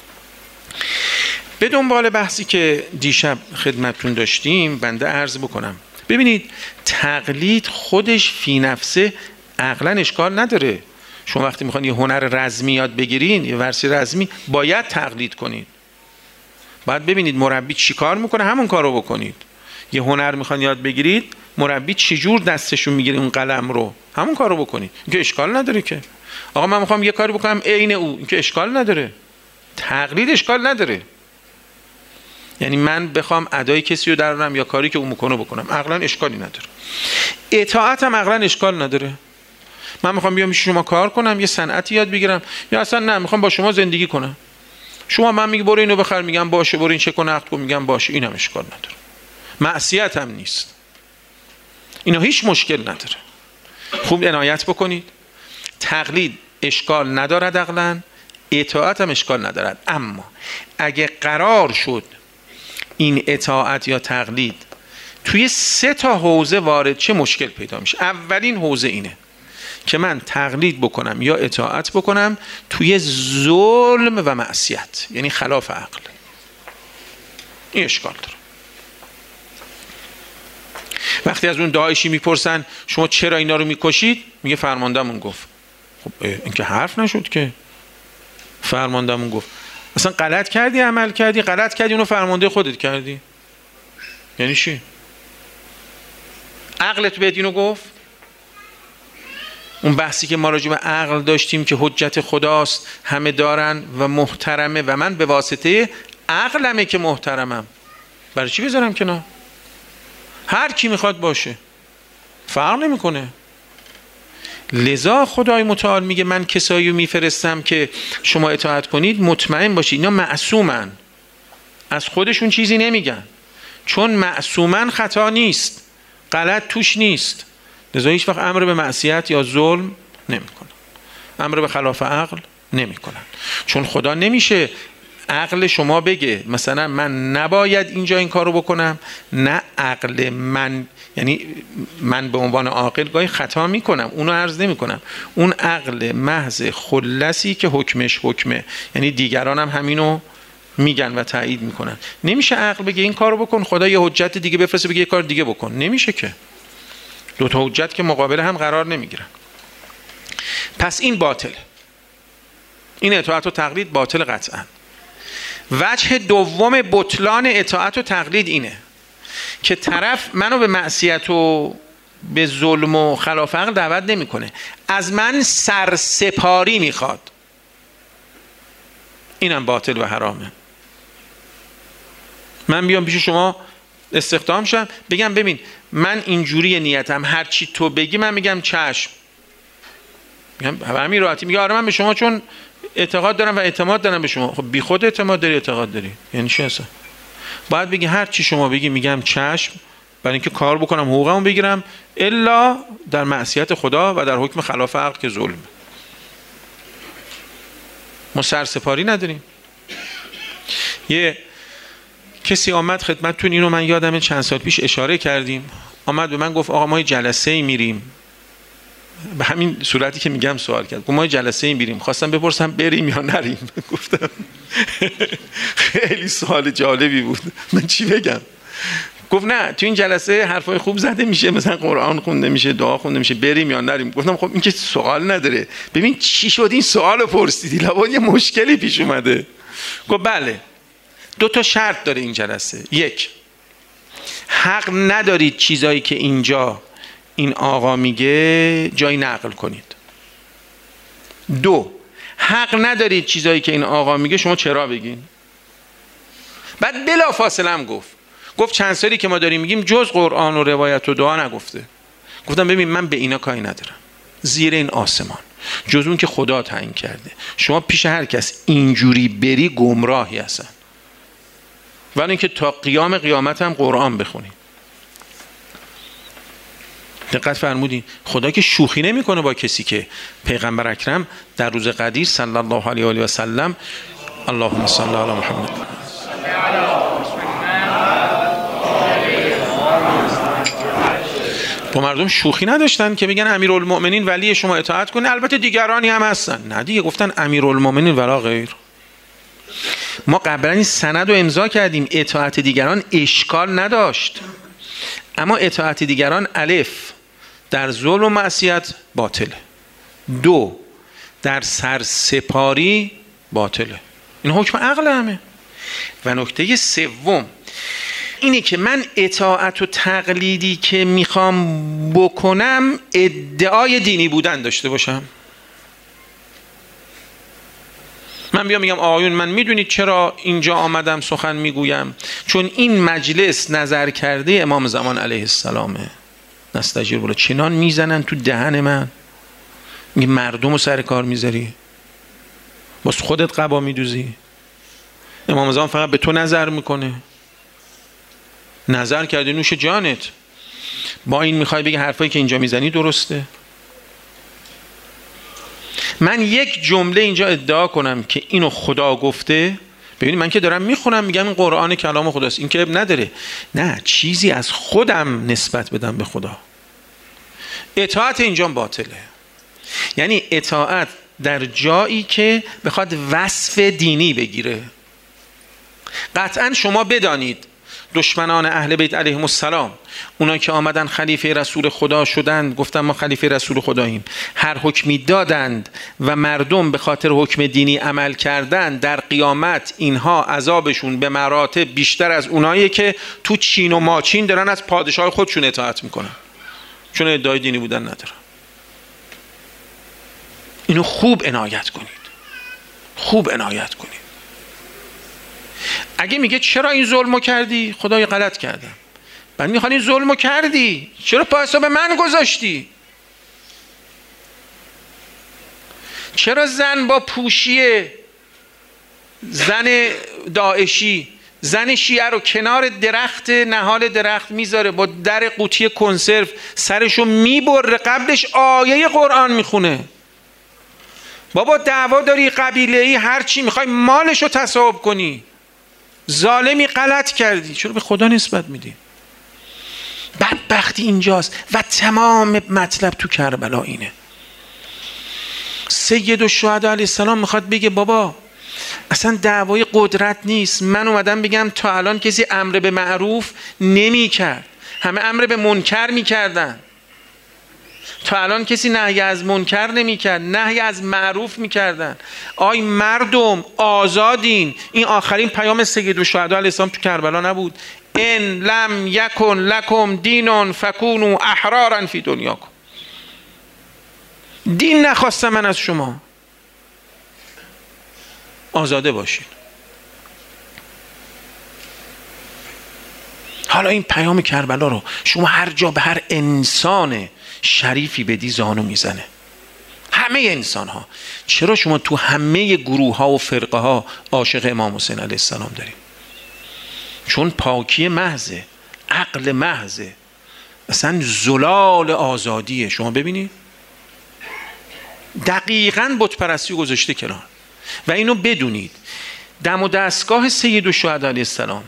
به دنبال بحثی که دیشب خدمتتون داشتیم بنده عرض بکنم. ببینید تقلید خودش فی نفسه عقلا اشکال نداره. شما وقتی میخوان یه هنر رزمی یاد بگیرین، یه ورزش رزمی، باید تقلید کنید. باید ببینید مربی چی کار میکنه، همون کارو بکنید. یه هنر میخوان یاد بگیرید، مربی چجور دستشون میگیره اون قلم رو، همون کارو بکنید. اینکه اشکال نداره که آقا من میخوام یه کاری بکنم عین او، اینکه اشکال نداره. تقلید اشکال نداره. یعنی من بخوام ادای کسی رو درارم یا کاری که اون میکنه بکنم، عقلا اشکالی نداره. اطاعت هم عقلا اشکال نداره. من میخوام بیام شما کار کنم، یه صنعتی یاد بگیرم، یا اصلا نه میخوام با شما زندگی کنم، شما من میگی برو اینو بخر، میگم باشه، برو این چک کن عقد کن، میگم باشه، اینم اشکال نداره. معصیت هم نیست. اینا هیچ مشکل نداره. خوب عنایت بکنید. تقلید اشکال ندارد عقلا، اطاعت هم اشکال ندارد. اما اگه قرار شد این اطاعت یا تقلید توی 3 تا حوزه وارد، چه مشکل پیدا میشه؟ اولین حوزه اینه که من تقلید بکنم یا اطاعت بکنم توی ظلم و معصیت، یعنی خلاف عقل. این اشکال داره. وقتی از اون داعشی میپرسن شما چرا اینا رو میکشید، میگه فرماندهمون گفت. خب این که حرف نشد که، فرماندهمون گفت. مثلا غلط کردی، عمل کردی، غلط کردی، اونو فرمانده خودت کردی. یعنی چی؟ عقلت بهت اینو گفت؟ اون بحثی که ما راجع به عقل داشتیم که حجت خداست، همه دارن و محترمه و من به واسطه عقلمه که محترمم، برای چی بذارم کنار؟ هر کی میخواد باشه، فرق نمیکنه. لذا خدای متعال میگه من کسایی رو میفرستم که شما اطاعت کنید، مطمئن باشید اینا معصومن، از خودشون چیزی نمیگن، چون معصومن خطا نیست، غلط توش نیست. لذا هیچ وقت امر به معصیت یا ظلم نمیکنن، امر به خلاف عقل نمیکنن. چون خدا نمیشه عقل شما بگه مثلا من نباید اینجا این کارو بکنم، نه عقل من، یعنی من به عنوان عاقل گاهی خطا میکنم، اونو عرض نمیکنم، اون عقل محض خلصی که حکمش حکمه، یعنی دیگران هم همینو میگن و تایید میکنن. نمیشه عقل بگه این کارو بکن، خدا یه حجت دیگه بفرسته بگه یه کار دیگه بکن، نمیشه که. دو تا حجت که مقابل هم قرار نمیگیرن. پس این باطله، این اطاعت و تقلید باطل قطعا. وجه دوم بطلان اطاعت و تقلید اینه که طرف منو به معصیت و به ظلم و خلاف عقل دعوت نمیکنه، از من سرسپاری میخواد. اینم باطل و حرامه. من بیام پیش شما استخدام شم بگم ببین من اینجوری نیتم، هر چی تو بگی من میگم چشم، میگم همین راحتی، میگه آره من به شما چون اعتقاد دارم و اعتماد دارم به شما. خب بی خود اعتماد داری اعتقاد داری یعنی چی اصلا؟ باید بگی هر چی شما بگی میگم چشم، برای اینکه کار بکنم حقوقمو بگیرم، الا در معصیت خدا و در حکم خلاف عقل که ظلم. ما سرسپاری نداریم. یه کسی آمد خدمتتون، اینو من یادمه چند سال پیش اشاره کردیم، آمد به من گفت آقا ما جلسه میریم، به همین صورتی که میگم سوال کرد، گفت ما جلسه میریم، خواستم بپرسم بریم یا نریم. گفتم خیلی سوال جالبی بود، من چی بگم؟ گفت نه تو این جلسه حرفای خوب زده میشه، مثلا قرآن خونده میشه، دعا خونده میشه، بریم یا نریم. گفتم خب این که سوال نداره، ببین چی شد این سوالو پرسیدی، لابد یه مشکلی پیش اومده. گفت بله 2 شرط داره این جلسه. 1 حق ندارید چیزایی که اینجا این آقا میگه جایی نقل کنید. 2 حق ندارید چیزایی که این آقا میگه شما چرا بگین. بعد بلا فاصله هم گفت چند سالی که ما داریم میگیم جز قرآن و روایت و دعا نگفته. گفتم ببین من به اینا کاری ندارم، زیر این آسمان جز اون که خدا تعیین کرده. شما پیش هر کس اینجوری بری گمراهی هستن، ولی اینکه تا قیام قیامت هم قرآن بخونی. دقت فرمودین خدا که شوخی نمیکنه با کسی که پیغمبر اکرم در روز قدیر صلی الله علیه و آله و سلم، اللهم صل علی محمد، با مردم شوخی نداشتن که بگن امیرالمؤمنین ولی شما اطاعت کنه، البته دیگرانی هم هستن. نه دیگه، گفتن امیرالمؤمنین ولا غیر. ما قبلا این سند رو امضا کردیم، اطاعت دیگران اشکال نداشت، اما اطاعت دیگران الف در ظلم و معصیت باطله، 2 در سرسپاری باطله. این حکم عقل همه. و نکته 3 اینه که من اطاعت و تقلیدی که میخوام بکنم ادعای دینی بودن داشته باشم. من بیام میگم آقایون من میدونید چرا اینجا آمدم سخن میگویم؟ چون این مجلس نظر کرده امام زمان علیه السلامه. نستجیر بولا چنان میزنن تو دهن من، میگه مردم رو سر کار میذاری، باز خودت قبا میدوزی. امام زمان فقط به تو نظر میکنه، نظر کرده نوش جانت، با این میخوای بگی حرفایی که اینجا میزنی درسته؟ من یک جمله اینجا ادعا کنم که اینو خدا گفته، ببینید من که دارم میخونم میگم این قرآن کلام خداست، این که نداره، نه چیزی از خودم نسبت بدم به خدا. اطاعت اینجا باطله، یعنی اطاعت در جایی که بخواد وصف دینی بگیره. قطعا شما بدانید دشمنان اهل بیت علیهم السلام، اونا که آمدن خلیفه رسول خدا شدند، گفتن ما خلیفه رسول خداییم، هر حکمی دادند و مردم به خاطر حکم دینی عمل کردند، در قیامت اینها عذابشون به مراتب بیشتر از اونایی که تو چین و ماچین دارن از پادشاه خودشون اطاعت میکنن، چون ادعای دینی بودن ندارن. اینو خوب عنایت کنید، خوب عنایت کنید. اگه میگه چرا این ظلمو کردی؟ خدای غلط کردم. بعد میخواد این ظلمو کردی چرا پا حساب من گذاشتی؟ چرا زن با پوشی زن داعشی، زن شیعه رو کنار درخت، نهال درخت میذاره، با در قوطی کنسرو سرشو میبره، قبلش آیه قرآن میخونه؟ بابا دعوا داری قبیله‌ای هر چی میخوای مالشو تصاحب کنی، ظالمی غلط کردی، چرا به خدا نسبت میدی؟ بدبختی اینجاست و تمام مطلب تو کربلا اینه. سید الشهدا علیه السلام میخواد بگه بابا اصلا دعوای قدرت نیست، من اومدم بگم تا الان کسی امر به معروف نمی کرد، همه امر به منکر میکردن، تا الان کسی نهی از منکر نمی کرد، نهی از معروف میکردن. آی مردم آزادین. این آخرین پیام سید الشهدا علیه السلام تو کربلا نبود؟ ان لم یکن لکم دین فکونوا احرارا فی دنیاکم. دین نخواستم من از شما، آزاده باشین. حالا این پیام کربلا رو شما هر جا به هر انسان شریفی بدی زانو میزنه. همه انسان ها. چرا شما تو همه گروه ها و فرقه ها عاشق امام حسین علیه السلام داریم؟ چون پاکی محضه، عقل محضه، اصلا زلال آزادیه. شما ببینید دقیقاً بت پرستی گذاشته کنار. و اینو بدونید دم و دستگاه سید الشهدا علیه السلام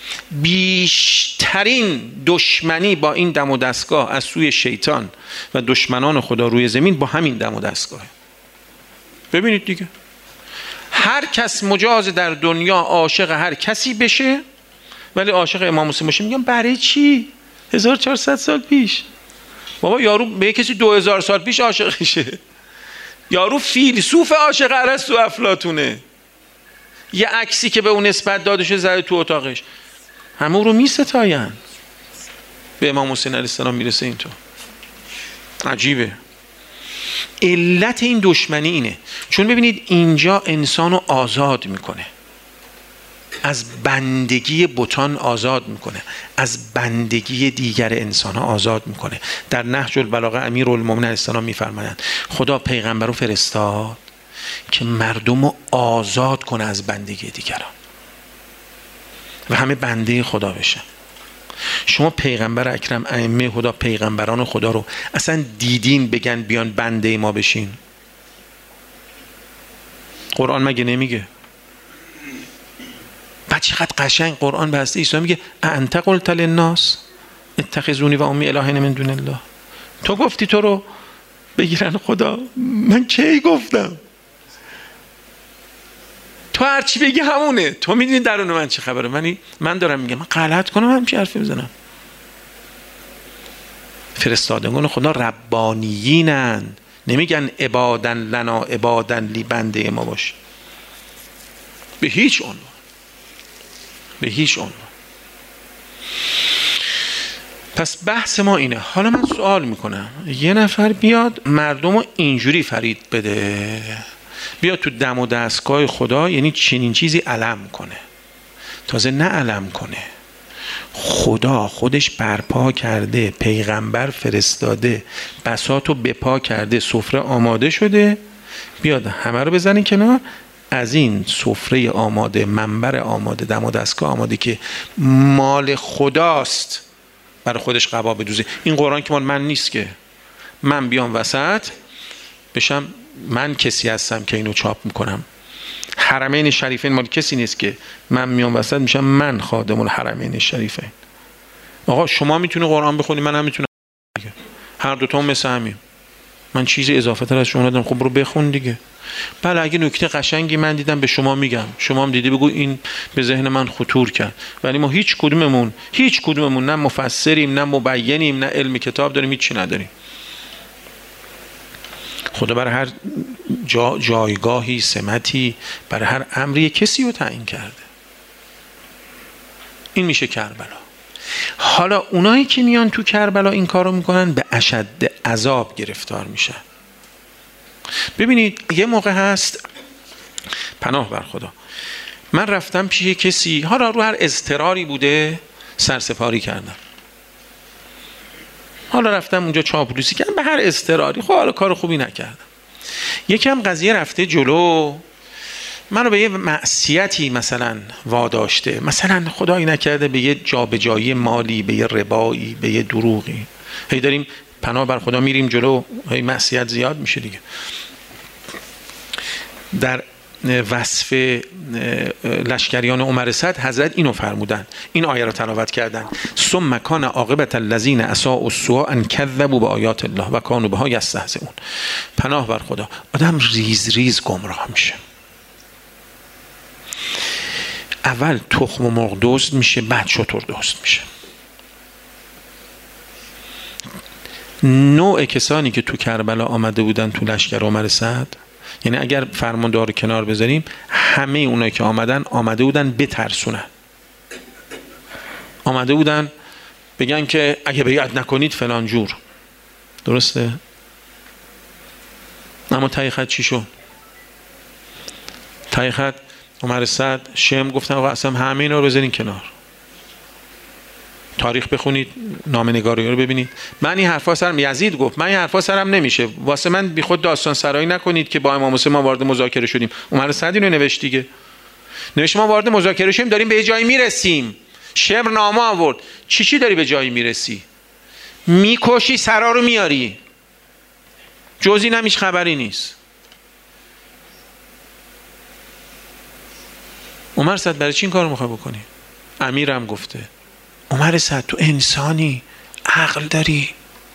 بیشترین دشمنی با این دم و دستگاه از سوی شیطان و دشمنان خدا روی زمین با همین دم و دستگاه. ببینید دیگه هر کس مجاز در دنیا عاشق هر کسی بشه، ولی عاشق امام حسین باشه میگم برای چی؟ 1400 سال پیش. بابا یارو به کسی 2000 سال پیش عاشقشه. یارو فیلسوف عاشق ارسطو و افلاطونه. یه عکسی که به اون نسبت داده شده زده تو اتاقش، همه رو میستاین. به امام حسین علیه السلام میرسه اینطور. عجیبه. علت این دشمنی اینه چون ببینید اینجا انسانو آزاد میکنه، از بندگی بتان آزاد میکنه، از بندگی دیگر انسان ها آزاد میکنه. در نهج البلاغه امیرالمومنین علیه السلام میفرمایند خدا پیغمبر رو فرستاد که مردم رو آزاد کنه از بندگی دیگران و همه بنده خدا بشن. شما پیغمبر اکرم ائمه خدا، پیغمبران خدا رو اصلا دیدین بگن بیان بنده ما بشین؟ قرآن مگه نمیگه؟ بعد چقدر قشنگ قرآن به حضرت عیسی میگه انت قلت للناس اتخذونی و امی الهین من دون الله. تو گفتی تو رو بگیرن خدا؟ من کی گفتم؟ تو هر چی بگی همونه. تو میدونی درون من چه خبره. من دارم میگم من غلط کنم همچی حرفی بزنم؟ فرستادگان خدا ربانیینن، نمیگن عبادن لنا عبادن لی، بنده ما باش. به هیچ عنوان، به هیچ عنوان. پس بحث ما اینه. حالا من سوال میکنم یه نفر بیاد مردم رو اینجوری فرید بده، بیاد تو دم و دستگاه خدا، یعنی چنین چیزی علم کنه. تازه نه علم کنه، خدا خودش برپا کرده، پیغمبر فرستاده، بساطو بپا کرده، سفره آماده شده، بیاد همه رو بزنین کنار، از این سفره آماده، منبر آماده، دم و دستگاه آماده که مال خداست، برای خودش قبا بدوزه. این قرآن که مال من نیست که من بیام وسط بشم من کسی هستم که اینو چاپ میکنم. حرمین شریفین مال کسی نیست که من میام وسط میشم من خادم الحرمین شریفین. آقا شما میتونی قرآن بخونی، من هم میتونم، هر دوتا هم مثل همین. من چیزی اضافه تر از شما ندارم. خب برو بخون دیگه. بله اگه نکته قشنگی من دیدم به شما میگم، شما هم دیدی بگو این به ذهن من خطور کرد. ولی ما هیچ کدوممون نه مفسریم، نه مبینیم، نه علم کتاب داریم، هیچ چی نداریم. خدا برای هر جایگاهی، سمتی، برای هر امری کسی رو تعیین کرده. این میشه کربلا. حالا اونایی که میان تو کربلا این کارو میکنن به اشد عذاب گرفتار میشن. ببینید یه موقع هست، پناه بر خدا، من رفتم پیش کسی، حالا رو هر اضطراری بوده سرسپاری کردم، حالا رفتم اونجا چاپلوسی کردم به هر اضطراری، خب حالا کار خوبی نکردم. یکم قضیه رفته جلو، منو به یه معصیتی مثلا واداشته، مثلا خدایی نکرده به یه جابجایی مالی، به یه ربایی، به یه دروغی، هی داریم پناه بر خدا میریم جلو، هی معصیت زیاد میشه دیگه. در وصف لشکریان عمر صد حضرت اینو فرمودن، این آیه رو تلاوت کردن: ثم کان عاقبة الذین اساءوا السوء ان کذبوا بآیات الله و کانوا بها یستهزئون. پناه بر خدا، آدم ریز ریز گمراه میشه. اول تخم و مرغ دزد میشه، بعد شتر دزد میشه. نوع کسانی که تو کربلا آمده بودن تو لشکر عمر سعد، یعنی اگر فرماندار کنار بذاریم، همه اونایی که آمده بودن بترسونن، آمده بودن بگن که اگه بیعت نکنید فلان جور. درسته؟ اما ته خط چی شد؟ ته خط عمر سعد شم گفتن آقا اصلا همه اینا رو بذارین کنار، تاریخ بخونید، نامه‌نگاری رو ببینید. من این حرفا سرم، یزید گفت من این حرفا سرم نمیشه، واسه من بی خود داستان سرایی نکنید که با امام حسین ما وارد مذاکره شدیم. عمر سعد اینو نوشت دیگه، نوشت ما وارد مذاکره شدیم، داریم به یه جایی میرسیم. شمر نامه آورد، چی داری به جایی میرسی؟ میکشی سرا رو میاری، جز این هم هیچ خبری نیست. عمر سعد برای چی این کارو میخوای بکنی؟ امیرم گفته عمر سعد تو انسانی، عقل داری،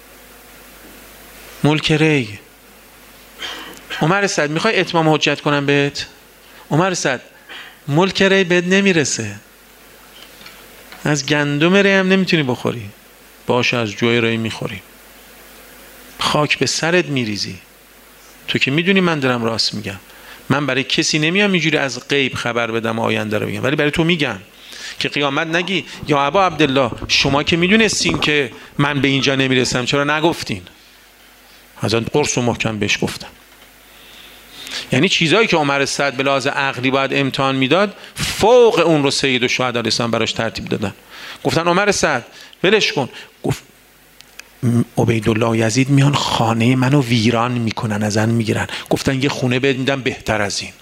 ملک ری. عمر سعد میخوای اتمام حجت کنم بهت؟ عمر سعد ملک ری بهت نمیرسه، از گندم ری هم نمیتونی بخوری، باشه از جوی ری میخوری، خاک به سرت میریزی. تو که میدونی من دارم راست میگم. من برای کسی نمیام اینجوری از غیب خبر بدم آینده رو بگم، ولی برای تو میگم که قیامت نگی یا ابا عبدالله شما که میدونستین که من به اینجا نمیرسم چرا نگفتین؟ حضرت قرص و محکم بهش گفتم. یعنی چیزایی که عمر سعد به لحاظ عقلی باید امتحان میداد فوق اون رو سید الشهدا علیه السلام براش ترتیب دادن. گفتن عمر سعد ولش کن. گفت عبیدالله یزید میان خانه منو ویران میکنن، ازن میگیرن. گفتن یه خونه بهت میدم بهتر از این.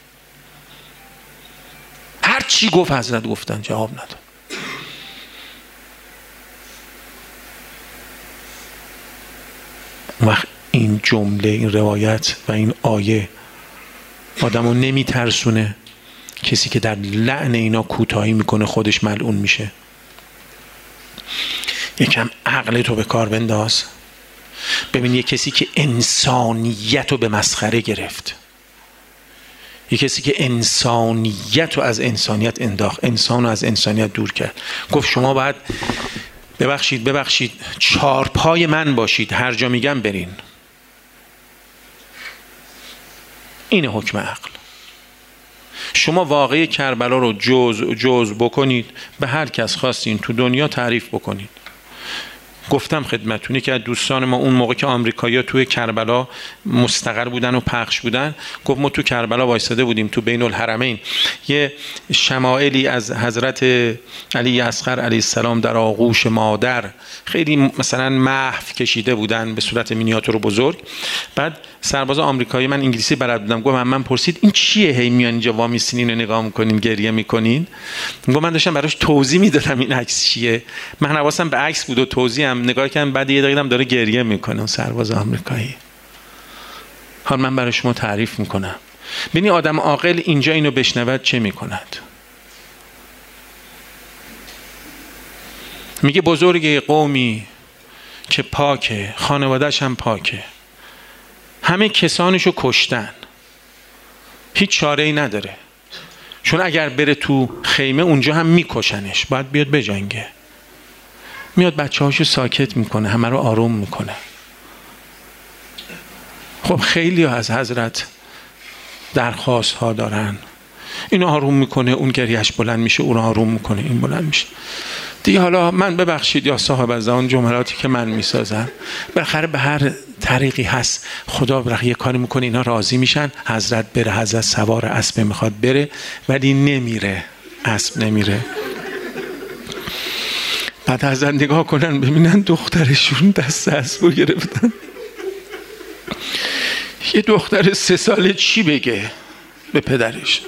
هر چی گفت حضرت گفتن، جواب نداد. وقت این جمله، این روایت و این آیه آدمو نمیترسونه؟ کسی که در لعن اینا کوتاهی میکنه خودش ملعون میشه. یکم عقل تو به کار بنداز. ببین یه کسی که انسانیت رو به مسخره گرفت، یه کسی که انسانیت رو از انسانیت انداخت، انسان رو از انسانیت دور کرد، گفت شما باید ببخشید چارپای من باشید، هر جا میگم برین. این حکم عقل. شما واقعی کربلا رو جز بکنید، به هر کس خواستین تو دنیا تعریف بکنید. گفتم خدمتونی که از دوستان ما اون موقع که آمریکایی‌ها توی کربلا مستقر بودن و پخش بودن، گفت ما تو کربلا وایساده بودیم تو بین الحرمین، یه شمائلی از حضرت علی اصغر علیه السلام در آغوش مادر خیلی مثلا محو کشیده بودن به صورت مینیاتور بزرگ. بعد سرباز آمریکایی، من انگلیسی بلد بودم، گفت من پرسید این چیه هی میان اینجا وامیستین اینو نگاه میکنین گریه میکنین؟ گفت من داشتم براش توضیح میدادم این عکس چیه. من حواسم به عکس بود و توضیحم نگاه کردم، بعد یه دقیقه داره گریه میکنه سرباز آمریکایی. حالا من برای شما تعریف میکنم. ببینی آدم عاقل اینجا اینو بشنود چه میکند؟ میگه بزرگ قومی که پاکه، خانواده‌اش هم پاکه، همه کسانشو کشتن، هیچ چاره‌ای نداره، چون اگر بره تو خیمه اونجا هم میکشنش، باید بیاد بجنگه. میاد بچه‌هاشو ساکت میکنه، همه رو آروم میکنه. خب خیلی از حضرت درخواست ها دارن، این آروم میکنه، اون گریهش بلند میشه، اون آروم میکنه، این بلند میشه دیگه. حالا من ببخشید یا صاحب از اون جملاتی که من میسازم، بالاخره به هر طریقی هست خدا بالاخره یه کاری میکنه اینا راضی میشن، حضرت بره، حضرت سوار اسب میخواد بره ولی نمیره، اسب نمیره. بعد حضرت نگاه کنن ببینن دخترشون دست اسبو گرفتن. یه دختر 3 ساله چی بگه به پدرش؟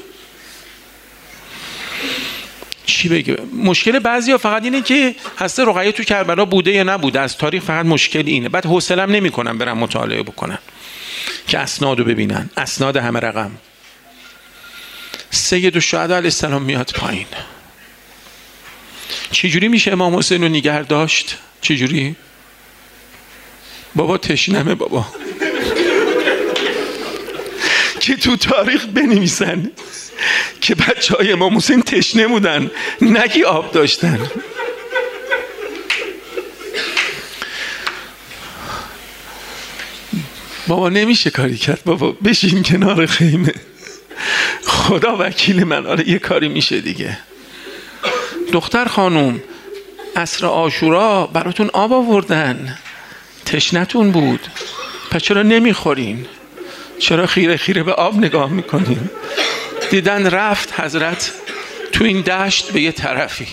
چی بگه؟ مشکل بعضیا فقط اینه که هسته رقیه تو کربلا بوده یا نبوده، از تاریخ فقط مشکل اینه. بعد حوصله‌ام نمی‌کنن برن مطالعه بکنن که اسنادو ببینن، اسناد همه رقم. سید الشهدا علیه السلام میاد پایین. چجوری میشه امام حسین رو نگه داشت؟ چجوری؟ بابا تشنمه بابا. که تو تاریخ بنویسن که بچه‌های امام حسین تشنه بودن، نگی آب داشتن. بابا نمیشه کاری کرد، بابا بشین کنار خیمه، خدا وکیل من، آره یه کاری میشه دیگه. دختر خانوم عصر عاشورا براتون آب آوردن، تشنتون بود، پس چرا نمیخورین؟ چرا خیره خیره به آب نگاه میکنین؟ دیدن رفت حضرت تو این دشت به یه طرفی.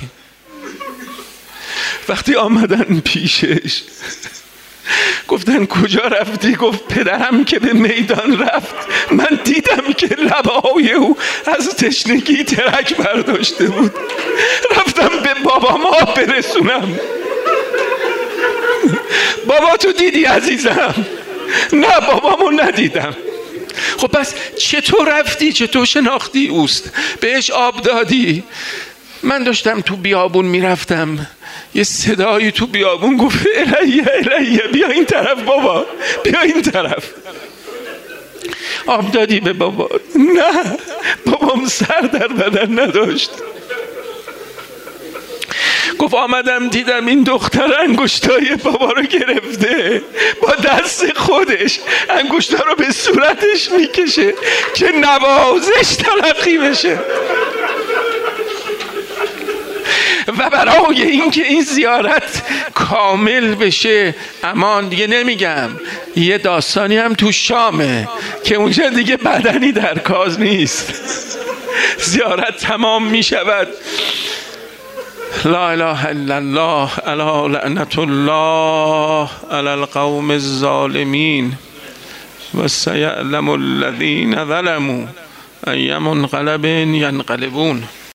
وقتی آمدن پیشش گفتن کجا رفتی؟ گفت پدرم که به میدان رفت من دیدم که لبهای او از تشنگی ترک برداشته بود، رفتم به بابام آب برسونم. بابا تو دیدی عزیزم؟ نه بابامو ندیدم. خب پس چطور رفتی؟ چطور شناختی اوست؟ بهش آب دادی؟ من داشتم تو بیابون میرفتم، یه صدایی تو بیابون گفت الیه بیا این طرف بابا، بیا این طرف. آب دادی به بابا؟ نه بابام سر در بدن نداشت. گفت آمدم دیدم این دختر انگشتای بابا رو گرفته، با دست خودش انگشتا رو به صورتش میکشه که نوازش تلقی بشه. و برای اینکه این زیارت کامل بشه، امان دیگه نمیگم، یه داستانی هم تو شامه که اونجا دیگه بدنی در کار نیست، زیارت تمام میشود. لا اله الا الله الا لعنت الله علی القوم الظالمین و سیعلم الذین ظلموا ای منقلب ینقلبون.